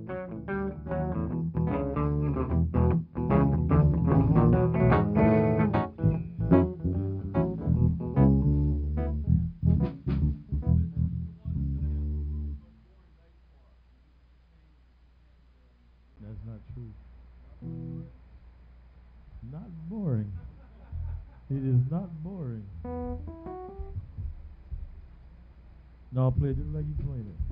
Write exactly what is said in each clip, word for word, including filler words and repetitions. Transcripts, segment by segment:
That's not true. Not boring. It is not boring. No, play it just like you played it.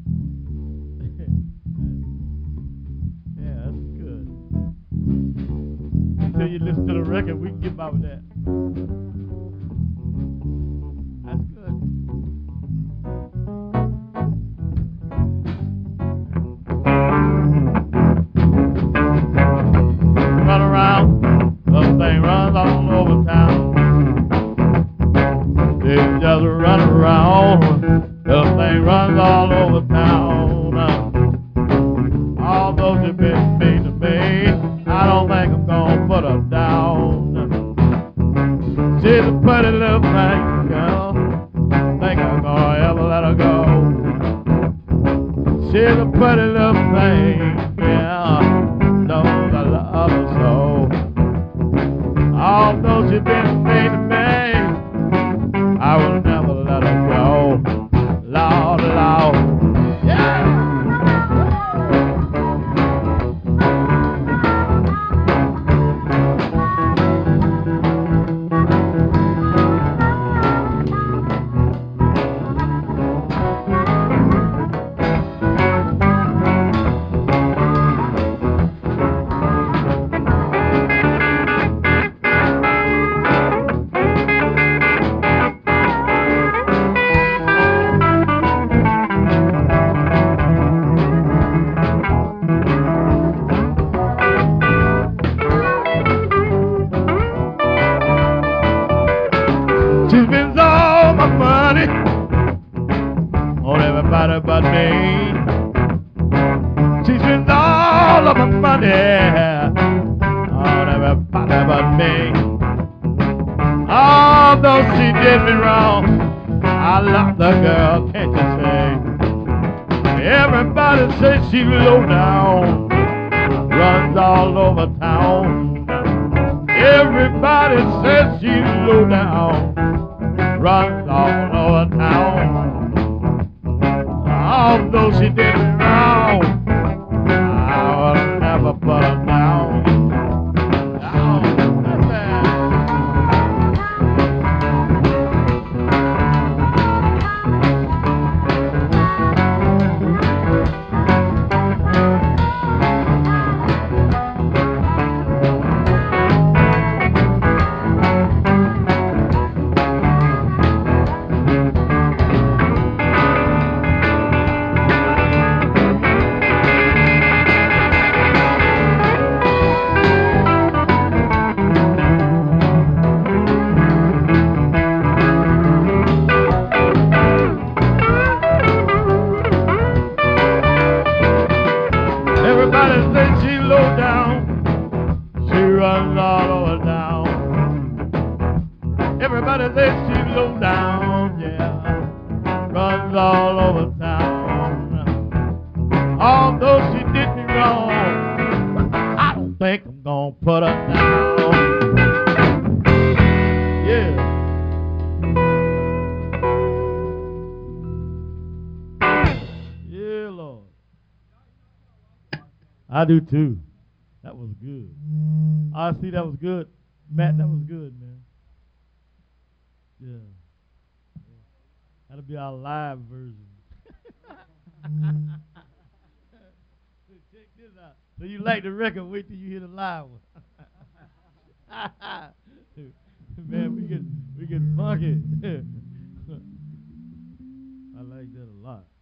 Yeah, that's good. Until you listen to the record, we can get by with that. That's good. Run around, the thing runs all over town. They just run around, the thing runs all over town. Although she's been mean to me, I don't think I'm gonna put her down. She's a pretty little thing, girl. Think I'm gonna ever let her go. She's a pretty little thing, yeah. Knows I love her so. Although she's been mean to me, I will never let her go. Lord, Lord, yeah. She spends all my money on everybody but me. She spends all of my money on everybody but me. Although she did me wrong, I love the girl, can't you see? Everybody says she low down, runs all over town. Everybody says she low down, runs all over town. Although she did me wrong, I will never put her down. Down, everybody says she low down, she runs all over town. Everybody says she low down, yeah, runs all over town. Although she did me wrong, I don't think I'm gonna put her down. Yeah. Yeah, Lord. I do too. That was good. I see that was good. Matt, that was good, man. Yeah. That'll be our live version. Check this out. So you like the record, wait till you hear the live one. Man, we get we get funky. I like that a lot.